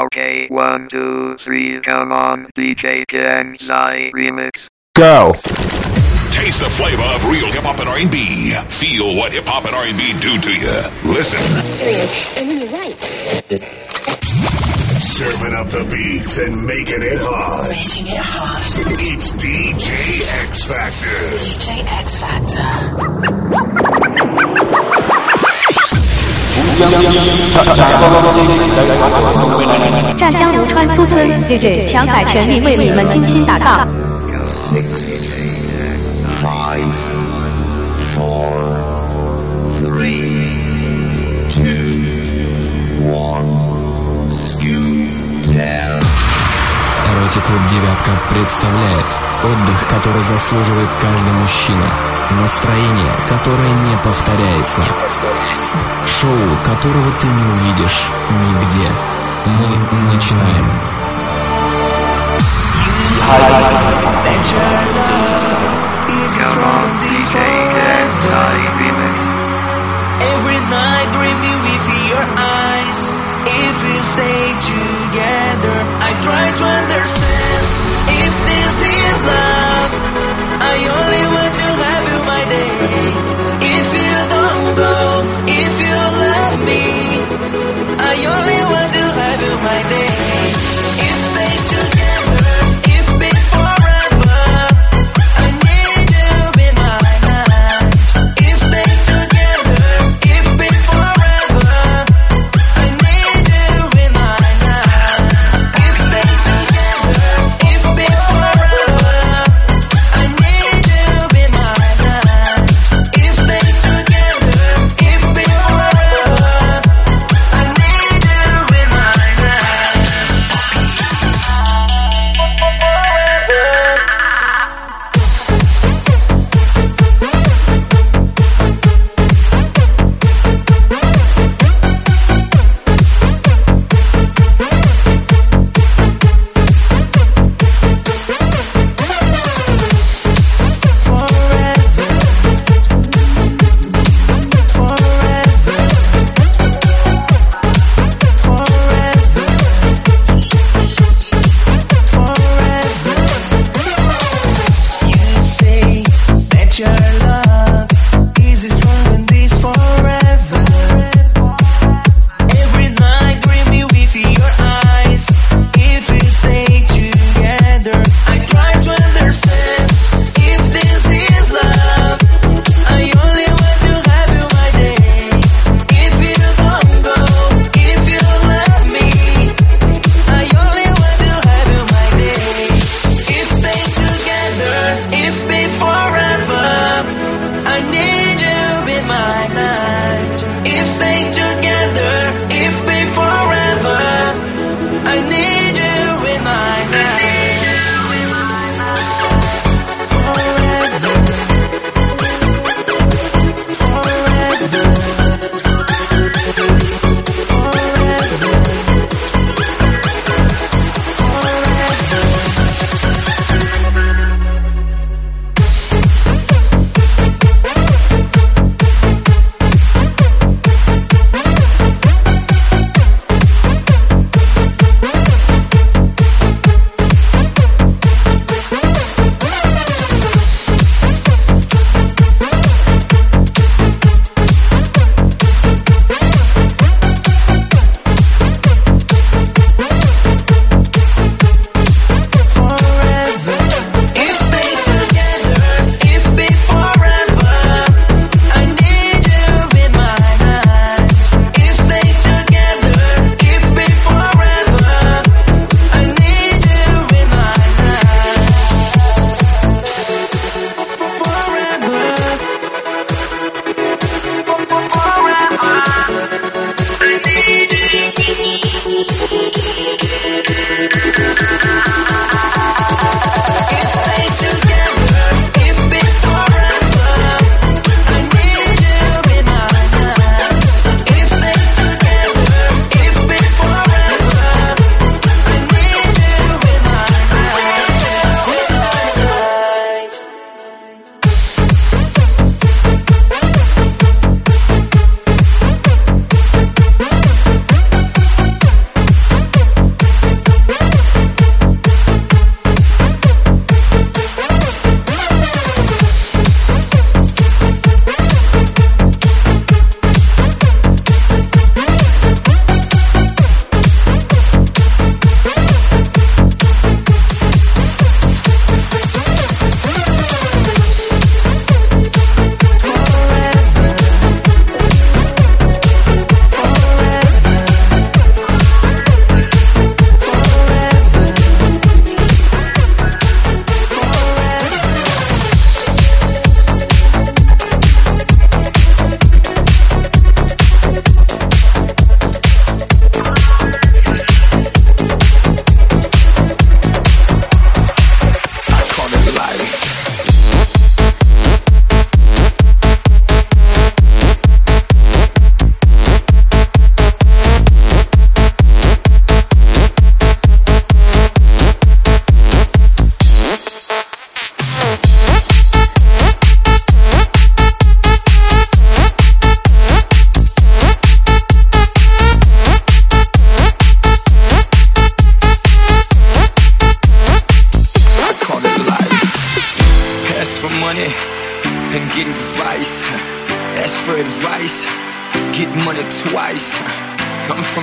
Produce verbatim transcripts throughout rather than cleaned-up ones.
Okay, one, two, three, come on, D J Ken Zai Remix. Go! Taste the flavor of real hip-hop and R and B. Feel what hip-hop and R and B do to you. Listen. And you're right. Serving up the beats and making it hot. Making it hot. It's D J X Factor. D J X Factor. 湛江吴川苏村 D J 强凯全民为你们精心打造。 Six, five, four, three, two, one, scooter. Эротик Клуб «Девятка» представляет отдых, который заслуживает каждый мужчина. Настроение, которое не повторяется. не повторяется. Шоу, которого ты не увидишь нигде. Мы начинаем. Come on, D J Ken Zai Remix. Every night dreaming with your eyes. If we stay together, I try to understand if this is love. I only want to have you my day. If you don't go, if you love me, I only want to have you my day. If stay together, if be forever, I need you in my life. If stay together, if be forever, I need you in my life. If stay together, if be forever, I need you in my life. If stay together, if be forever, I need you in my life.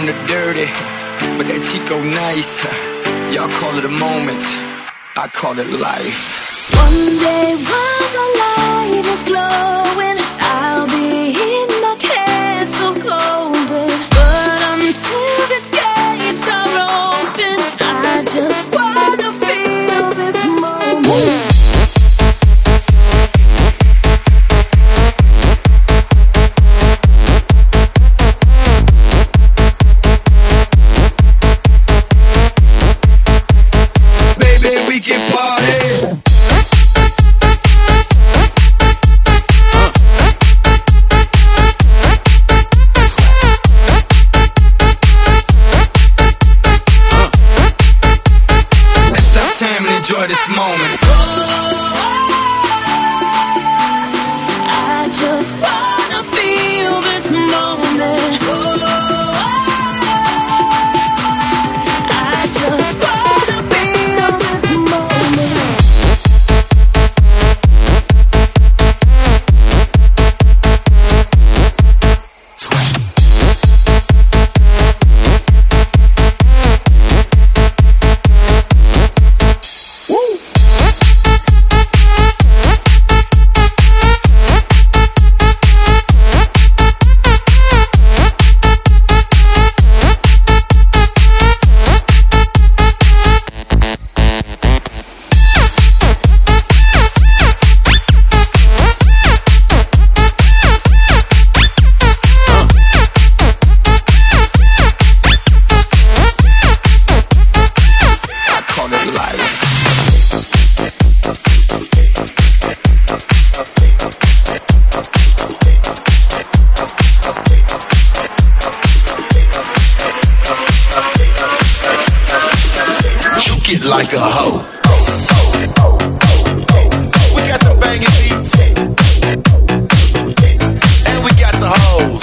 the dirty, but that Chico nice. Y'all call it a moment, I call it life. One day while the light is glowing, I'll be in my castle golden. But until the gates are open, I just wanna feel this moment. We can party. Let's stop time and enjoy this moment. I just wanna feel this moment. I just wanna feel this moment. Like a hoe. We got the banging beats, and we got the hoes.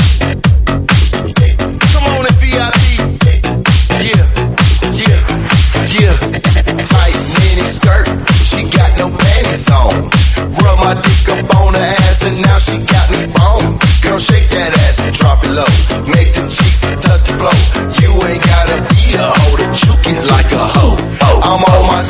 Come on in V I P. Yeah, yeah, yeah. Tight mini skirt, she got no panties on. Rub my dick up on her ass, and now she got me bone. Girl, shake that ass and drop it low. Make them cheeks touch the floor. You ain't gotta be a hoe to juke it like a hoe. I'm on my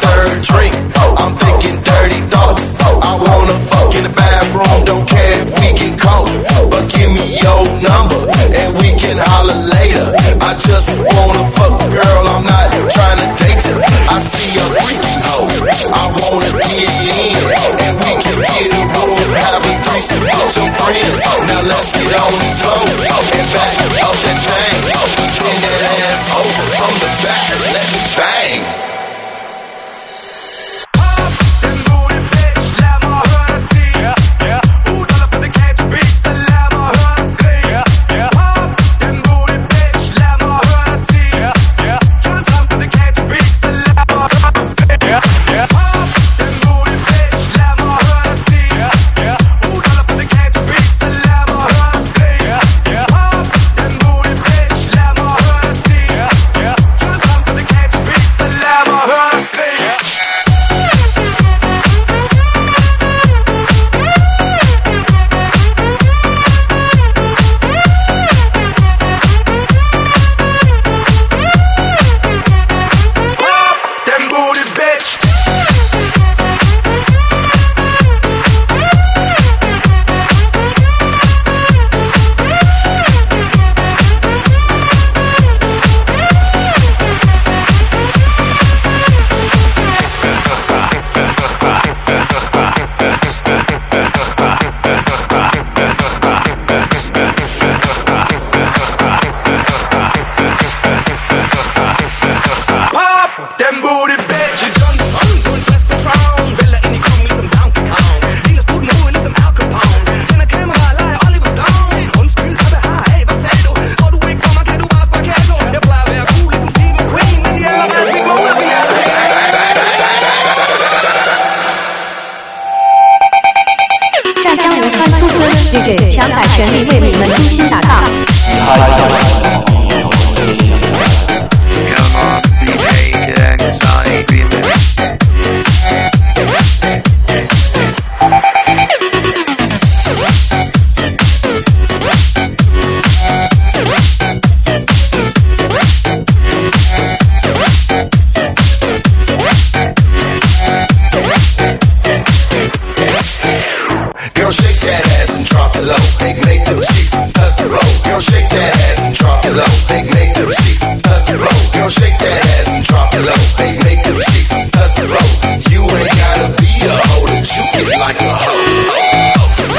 Now shake that ass and drop it low. Hey, make them cheeks touch the floor. You ain't gotta be a hoe to juke it like a hoe.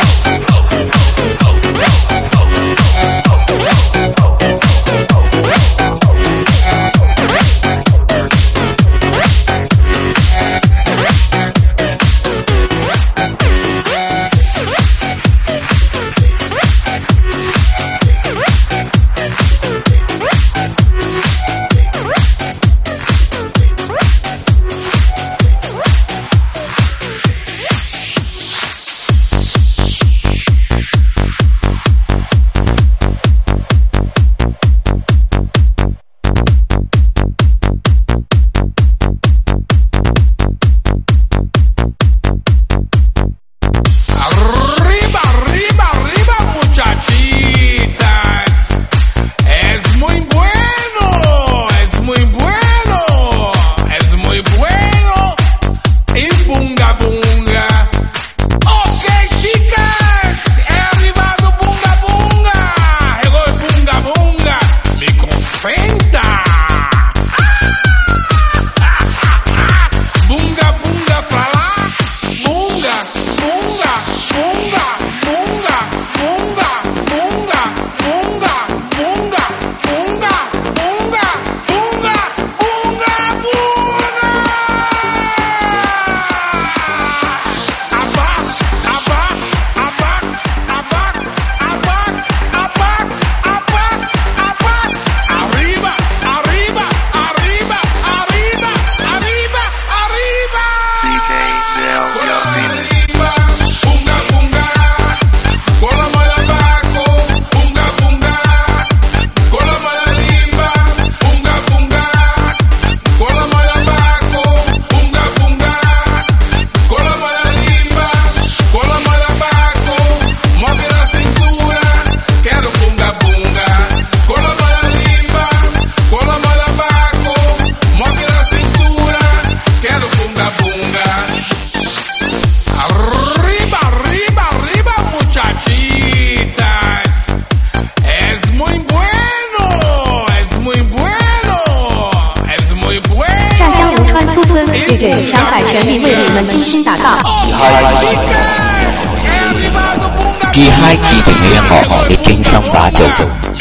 D J 强海全民为你们精心打造。 D High 致敬嘅音樂，你精心打造。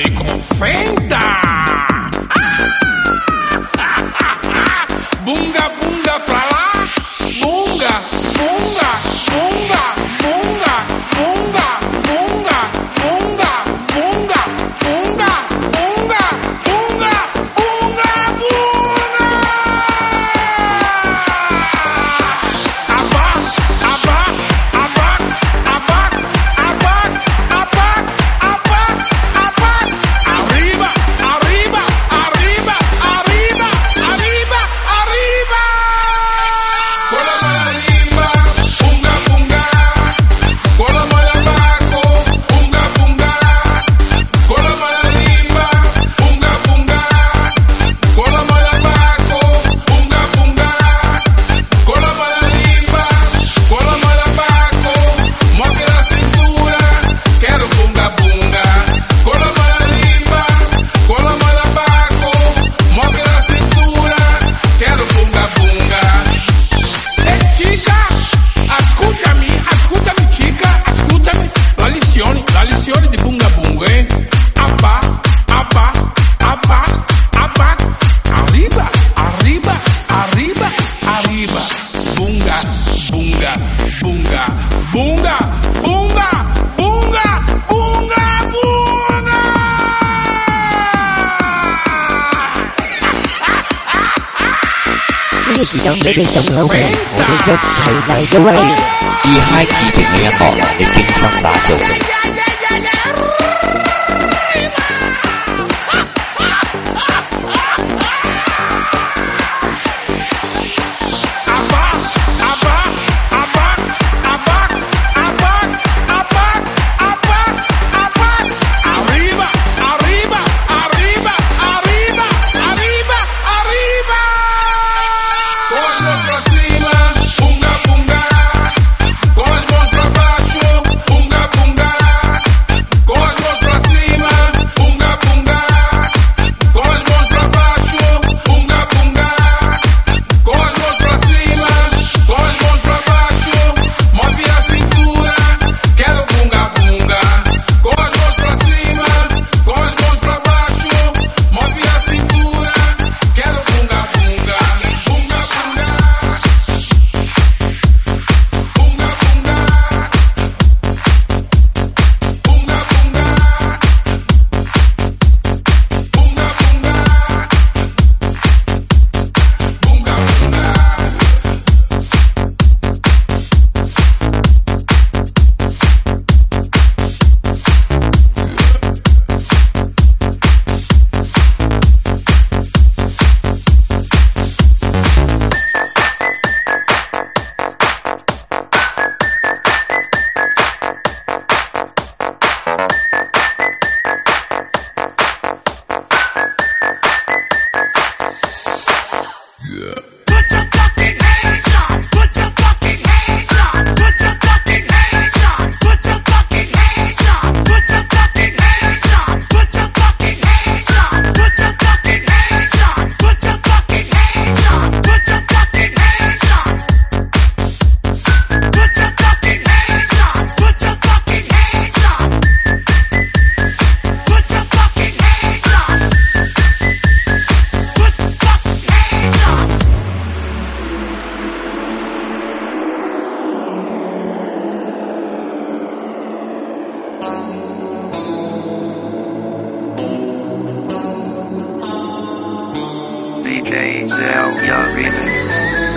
時間你哋仲好嘅，我哋一齊嚟到位。 D High 致敬嘅音樂，你精心打造。 Con el monstruo abajo, bunga bunga. Con el monstruo D J Zelda Remix.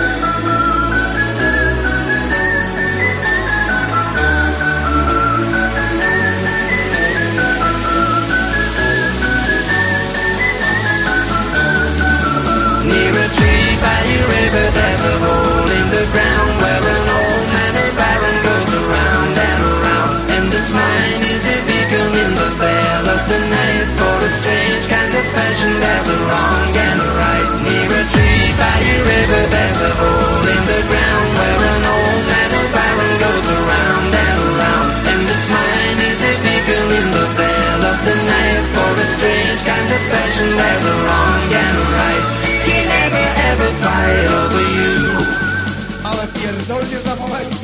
Near a tree by a river, there's a hole in the ground where an old man of iron goes around and around. And this mine is a beacon in the veil of the night. For a strange kind of passion, there's a wrong and a right. Near a tree by a river, there's a hole in the ground where an old man of iron goes around and around. And this mine is a beacon in the veil of the night. For a strange kind of passion, there's a wrong and a right. He never ever fight over you. Ale pierdolnie zawoleni.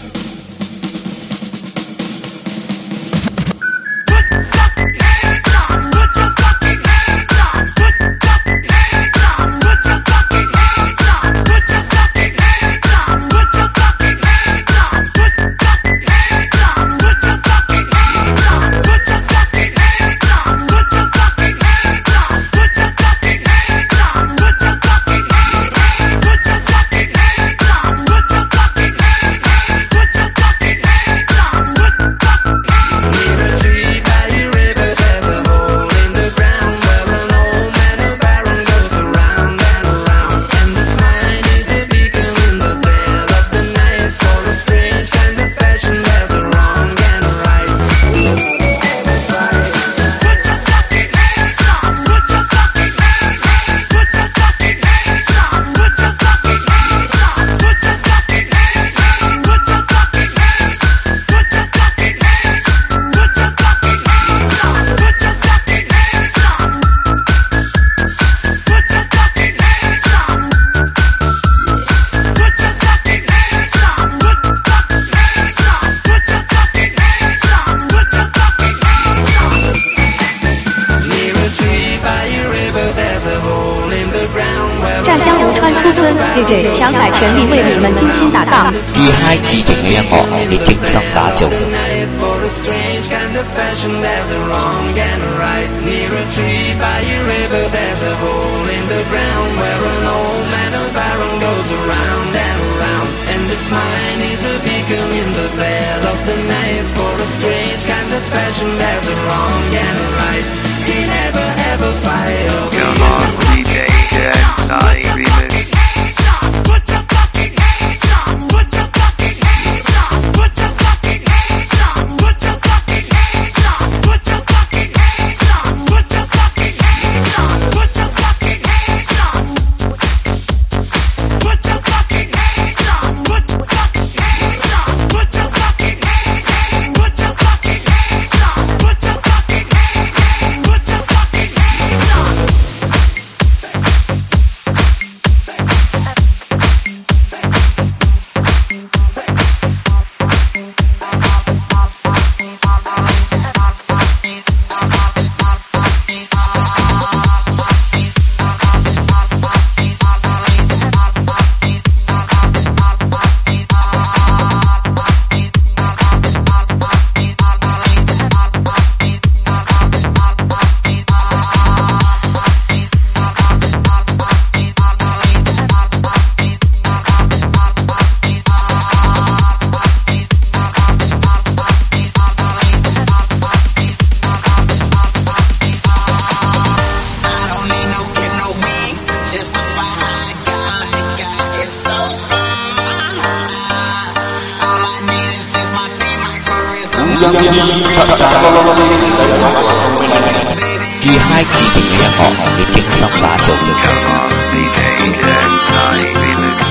D J 强改全民为你们精心打造。 最嗨刺激嘅音樂，你精心打造。 Come on, D J Inside Remix. 最嗨刺激嘅音樂，你精心打造。 Come on, D J Inside Remix.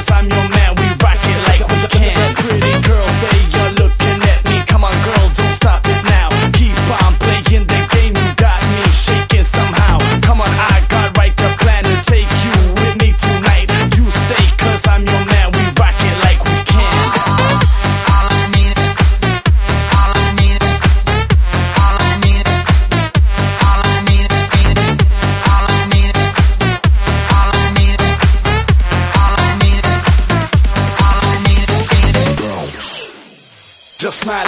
Stop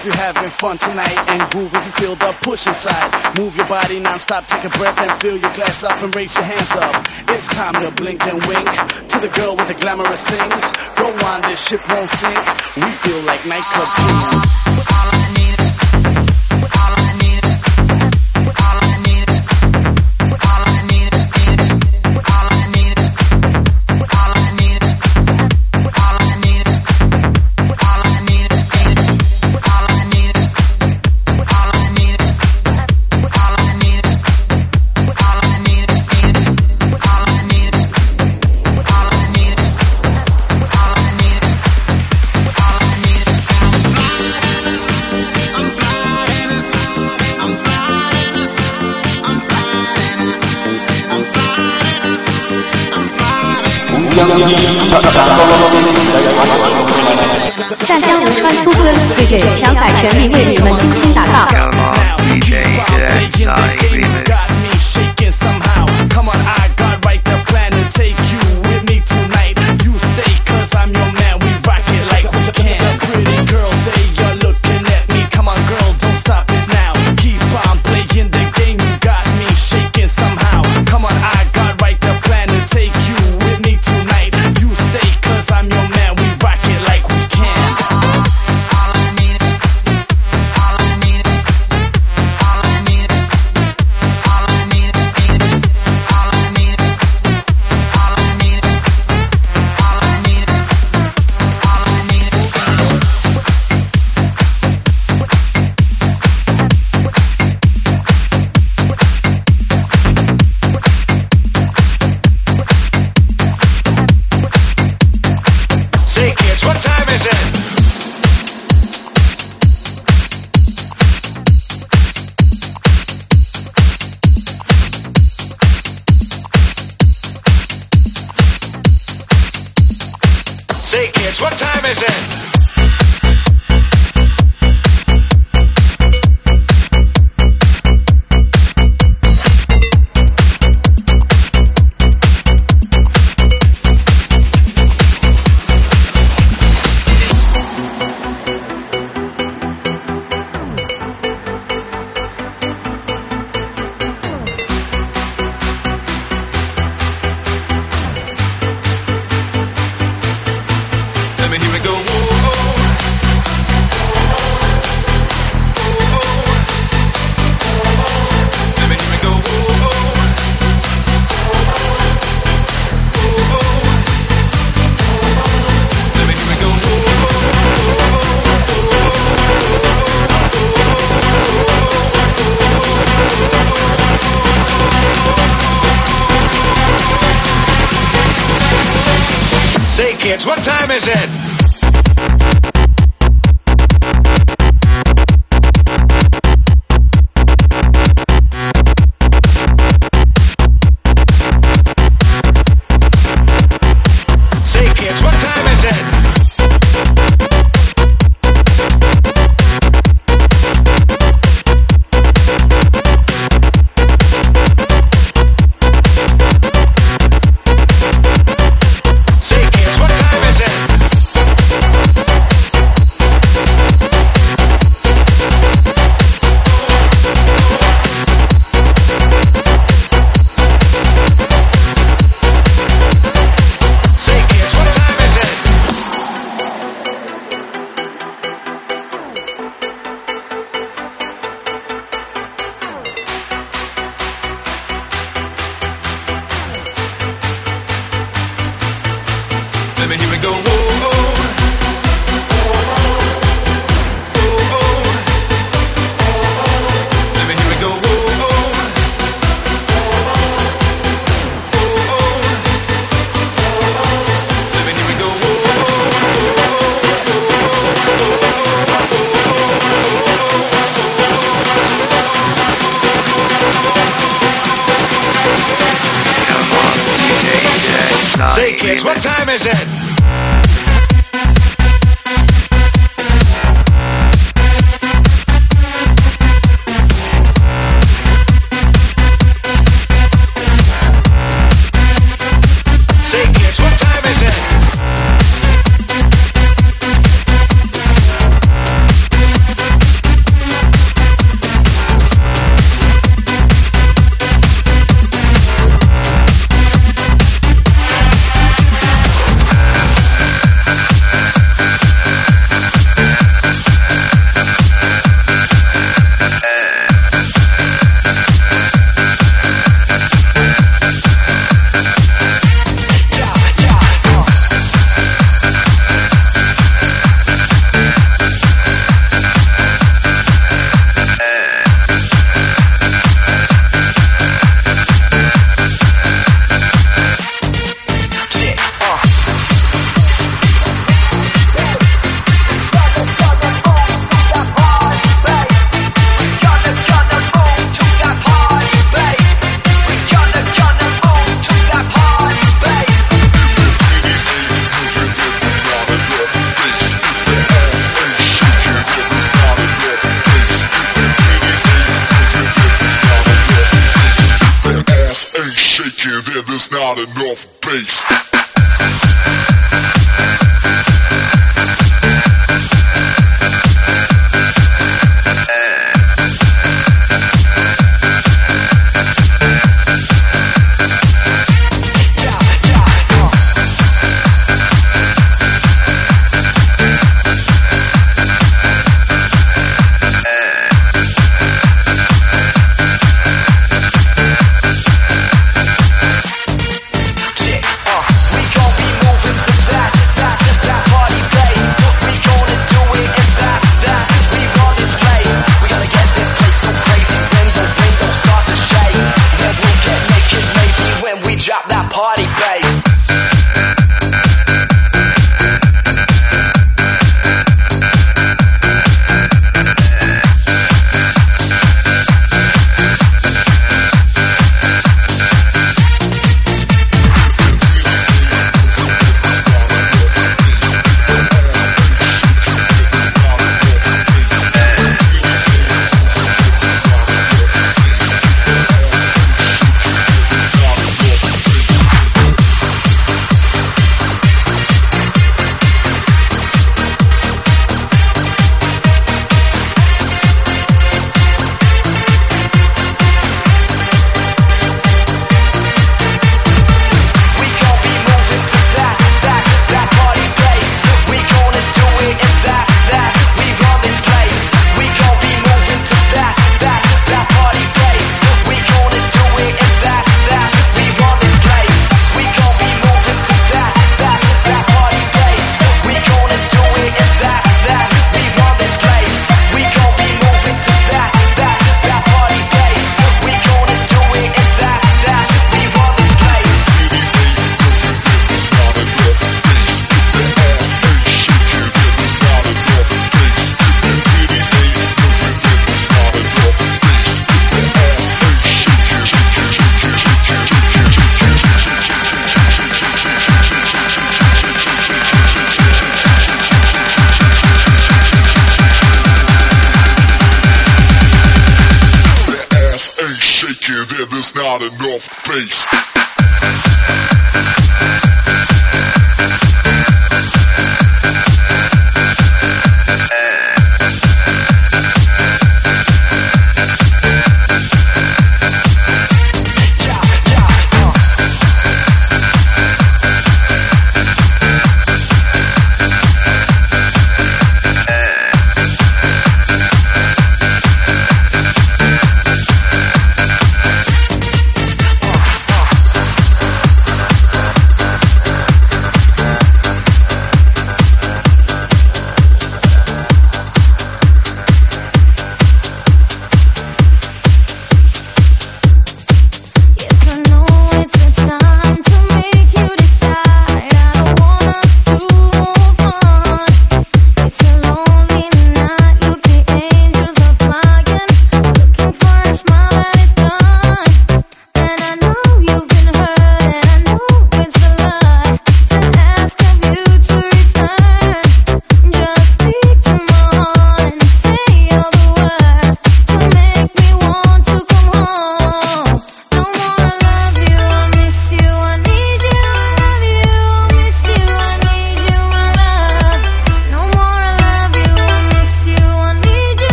if you're having fun tonight, and groove if you feel the push inside. Move your body non-stop, take a breath and fill your glass up and raise your hands up. It's time to blink and wink to the girl with the glamorous things. Go on, this ship won't sink. We feel like nightclub queens. All I need is, all I need is, all I need is, all I need is, all I need is, all I need is, all I need is, all I need is, all I need is, all I need is, all I need is, all I need is, all I need is, all I need is, all I need is, all I need is. I'm flying, I'm flying, I'm flying, I'm flying, I'm flying. 湛江无川苏村 D J 强仔全民为你们精心打造。 Come on, D J Inside Remix. Got me shaking somehow. Come on, I got right the plan to take you with me tonight. You stay, cause I'm your man. We rock it like we can. Pretty girls, they are looking at me. Come on, girl, don't stop it now. Keep on playing the game. You got me shaking somehow. Come on, I got right the plan to take you with me tonight. You stay, cause I'm your man. We rock it like we can. All I need is, all I need is, all I need is, all I need is, all I need is, all I need is, all I need is, all I need is. Say kids, what time is it? Say kids, what time is it? Let me hear it go. Ooh, oh. Ooh, oh. Let me hear it go. Ooh, oh. Ooh, oh. Let me hear it go. Ooh, oh. Say kids, what time is it? Say kids, what time is it? Say kids, what time is it? Say kids, what time is it? Let me hear it go. Ooh, oh. Ooh, oh. Let me hear it go. Ooh, oh. Ooh, oh. Let me hear it go. Ooh, Come on, D J Inside Say kids, what Remix. time is it? Say kids, what time is it? not enough bass. There's not enough bass.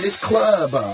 this club up.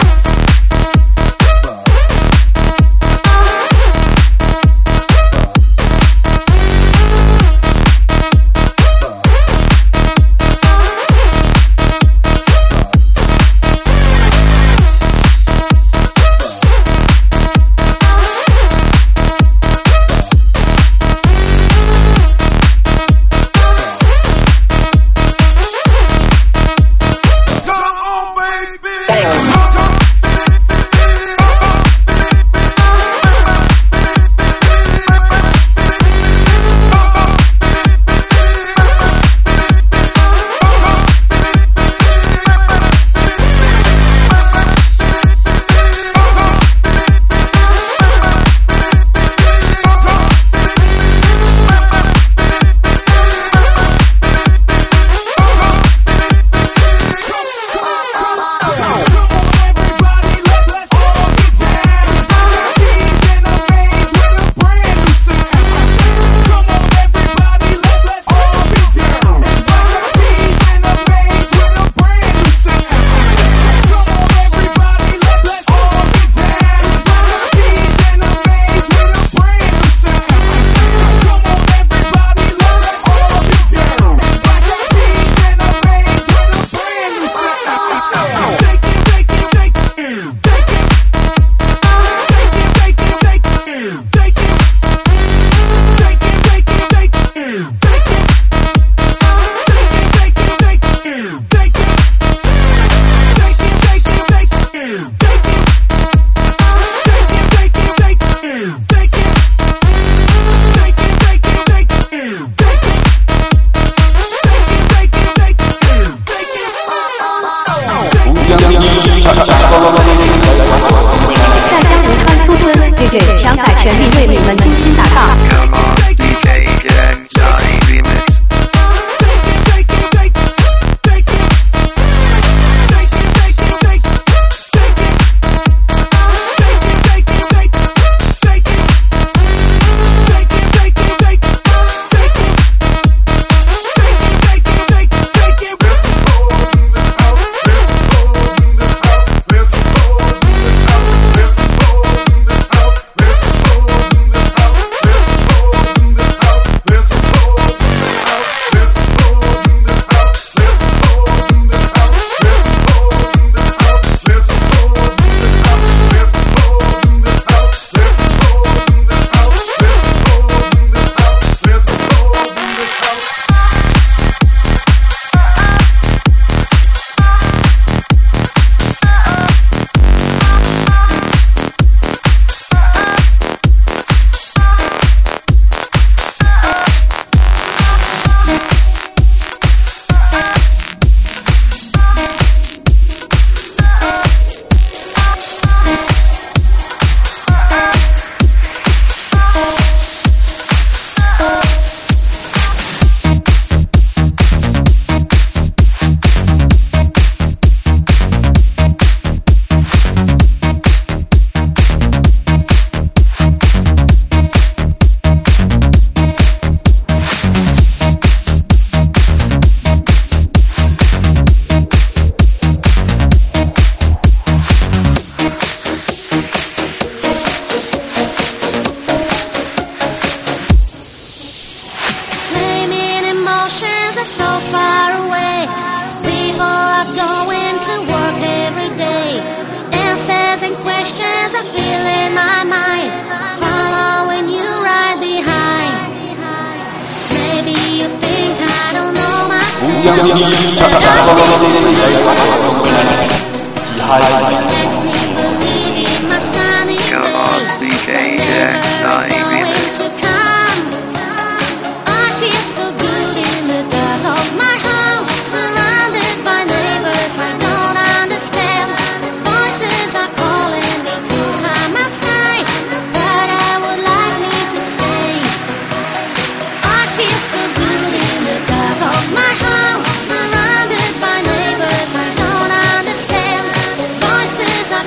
Come on, D J X I Remix. I feel so good in the dark of my house, surrounded by neighbors I don't understand. Voices are calling me to come outside, but I would like me to stay. I feel so good in the dark of my house, surrounded by neighbors I don't understand. Voices are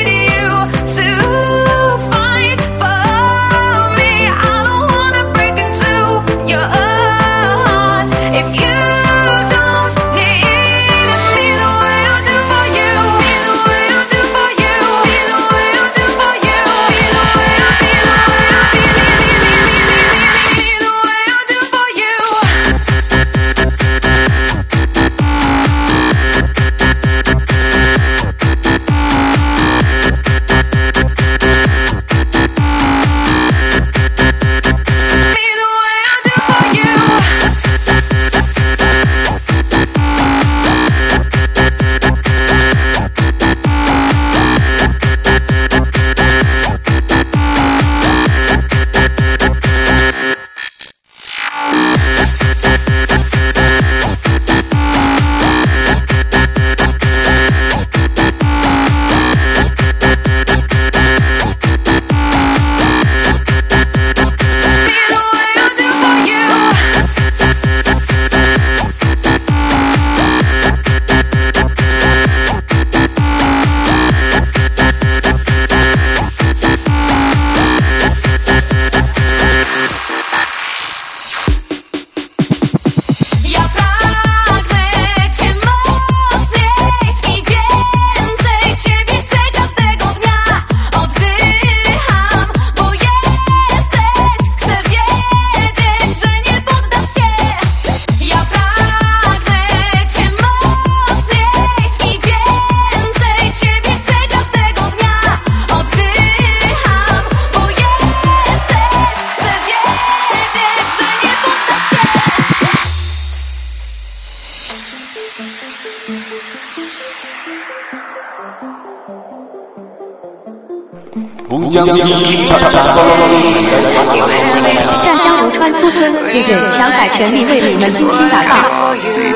湛江如川苏村 D J 强凯全力为你们精心打造。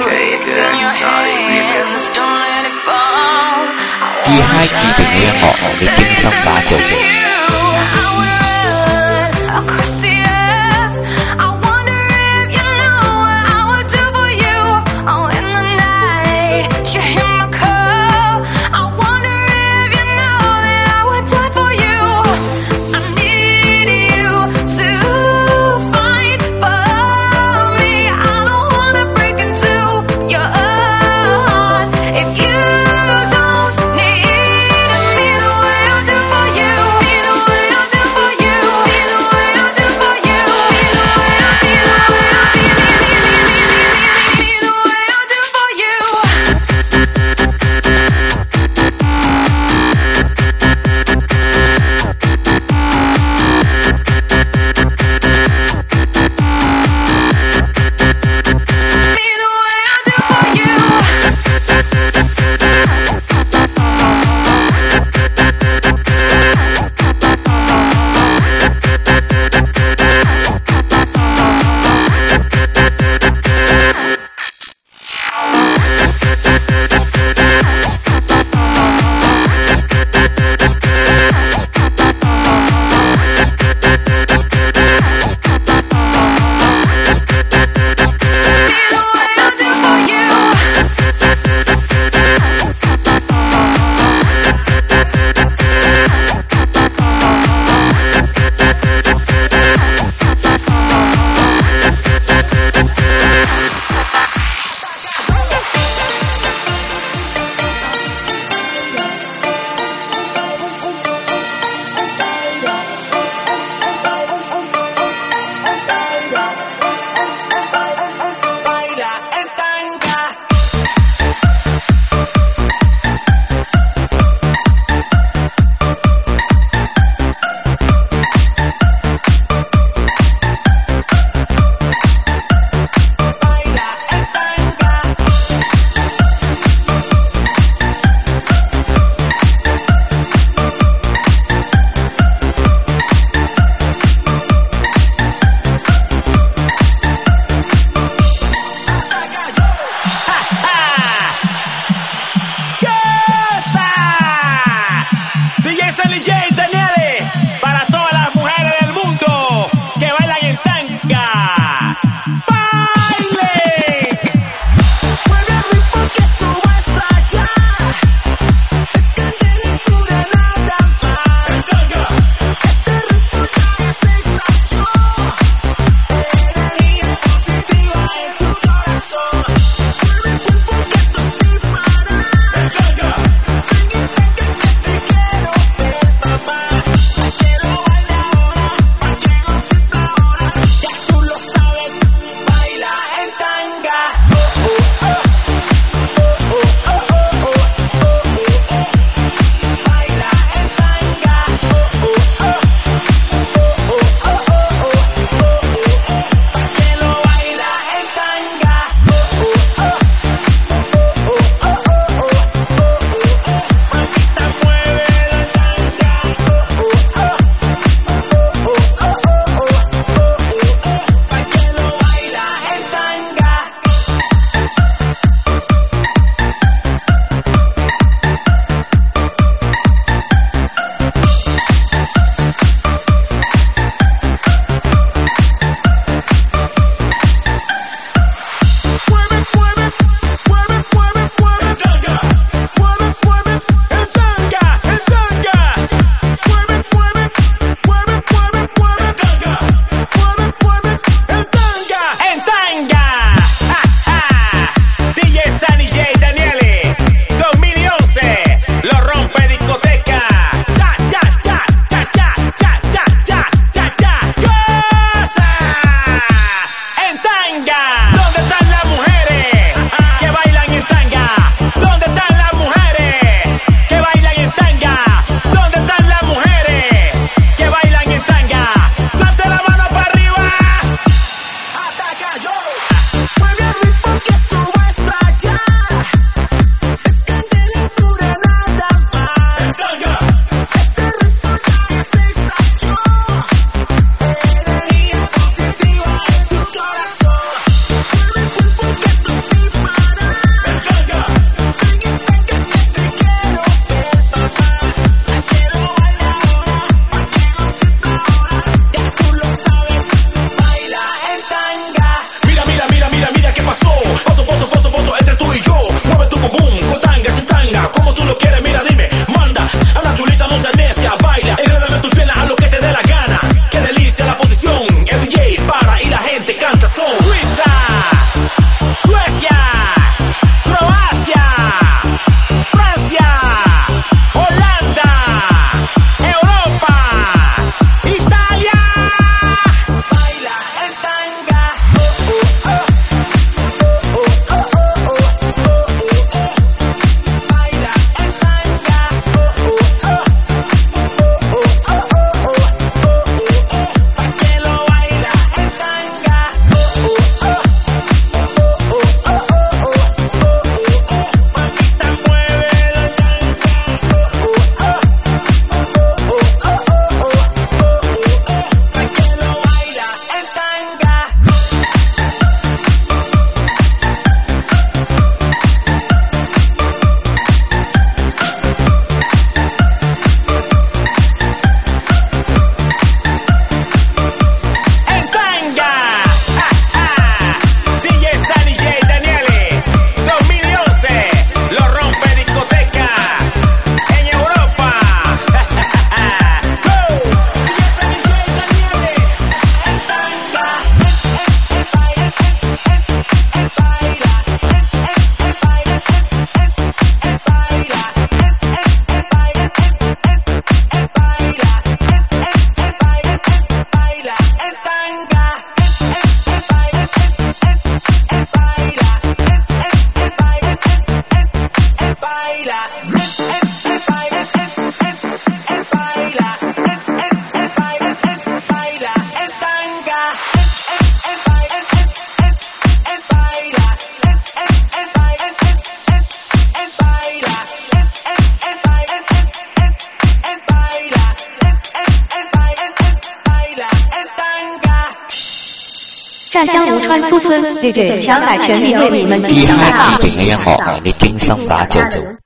G hai chỉ tình nghe họ để kinh xong ba chục. You 湛江吴川苏村 D J 强仔全力为你们精嘻心打造。 嗨激情嘅音樂，你精心打造。